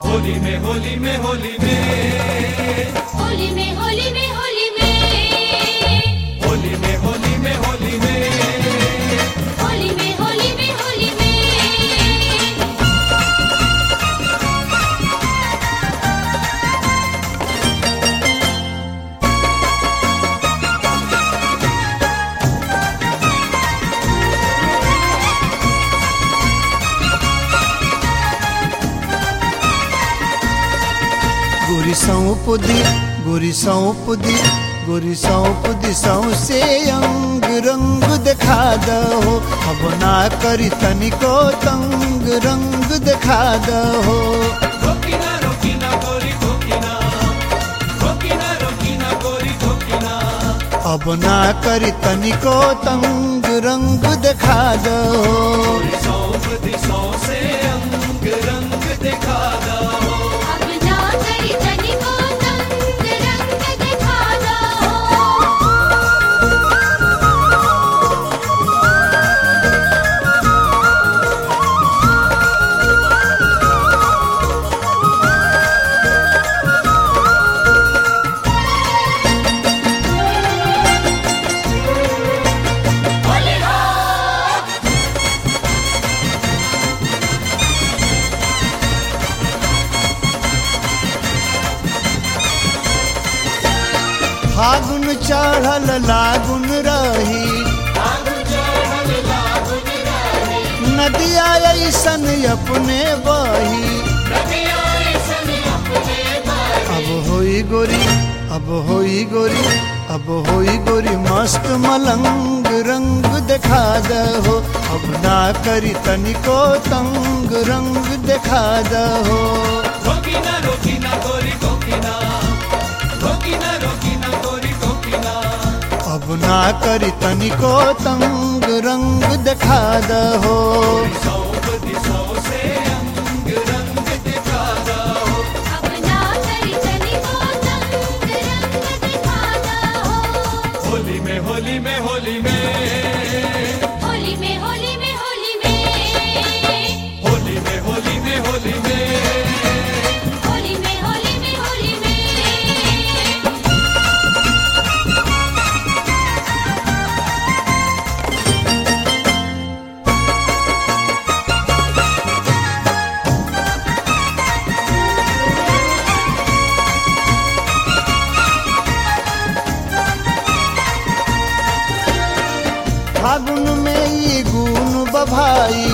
होली में होली में होली में होली में होली में होली में होली में होली में होली में होली में होली में होली में गोरी सौंप दी सौंसे अंग रंग दिखा दहो। अब ना करी तनिको तंग रंग दिखा दहो। रोकीना रोकीना गोरी रोकीना रोकीना रोकीना गोरी रोकीना अब ना करी तनिको तंग रंग दिखा दहो। सौंप दिशों से अंग रंग दिखा दो। अब ना करी तनिको तंग रंग दिखा दो। फागुन चढ़ल लागुन रही नदिया ऐसन अपने बही। अब होई गोरी अब होई गोरी अब होई गोरी मस्त मलंग रंग दिखा दहो। अब ना करी तनिको तंग रंग दिखा दहो। रोकीना रोकीना गोरी रोकीना रोकीना रोकीना गोरी रोकीना अब ना करी तनिको तंग रंग दिखा दहो। सौंप दिशों से अंग रंग दिखा दो। अब ना करी तनिको तंग रंग दिखा दो। होली में होली में होली में होली में होली में होली में होली में होली में होली में होली में होली में होली में फागुन में ई गुण बभाई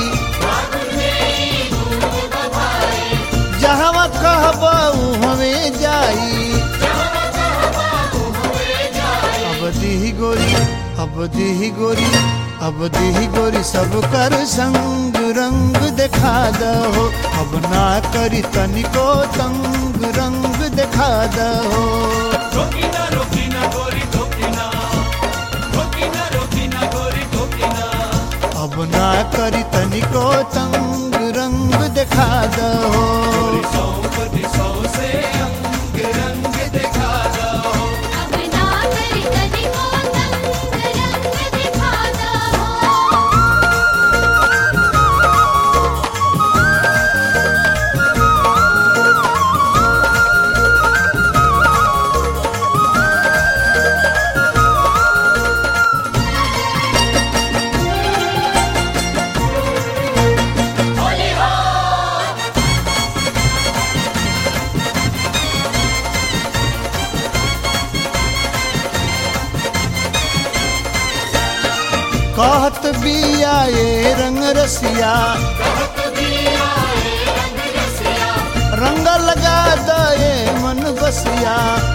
जहाँ कहबू हमें जाई। अब दी गोरी अब दी गोरी अब दी गोरी सब कर संग रंग दिखा दहो। अब ना करी तनिको तंग रंग दिखा दहो। रोकीना रोकीना गोरी रोकीना रोकीना रोकीना गोरी रोकीना अब ना करी तनिको तंग रंग दिखा दहो। सौंप दिशों से अंग रंग दिखा दो। अब ना करी तनिको तंग रंग दिखा दो। कहत बिया ये रंग रसिया रंग लगा दे मन बसिया।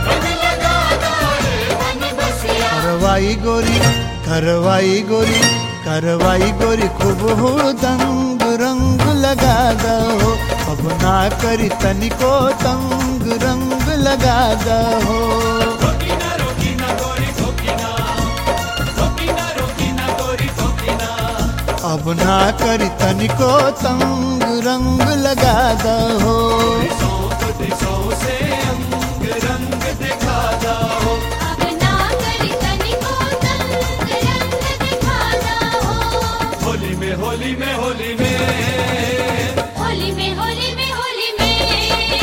करवाई गोरी करवाई गोरी करवाई गोरी खूब दंग रंग लगा दहो। अब ना करी तनिको तंग रंग लगा दहो। रोकीना रोकीना गोरी रोकीना रोकीना रोकीना गोरी रोकीना अब ना करी तनिको तंग रंग लगा दहो। सौंप दिशों से अंग रंग दिखा दो। अब ना करी तनिको तंग रंग दिखा दो। होली में होली में होली में होली में होली में होली में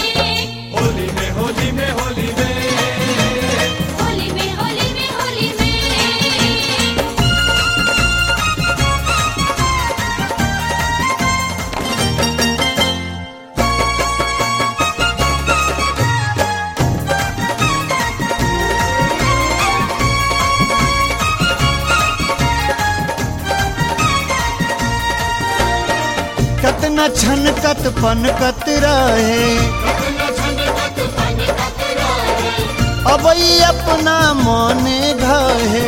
न छनकत पनकत रहे, अब अपना मने घहे।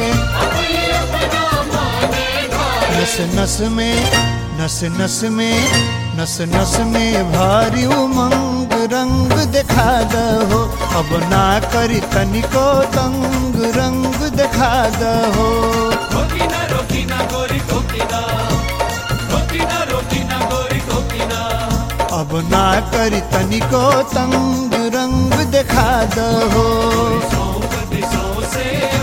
नस नस में नस नस में नस नस में भारी उमंग रंग दिखा दहो, अब ना करी तनिको तंग रंग दिखा दहो। रोकीना रोकीना गोरी रोकीना, रोकीना रोकीना गोरी रोकीना। अब ना करी तनिको तंग रंग दिखा दहो। सौ से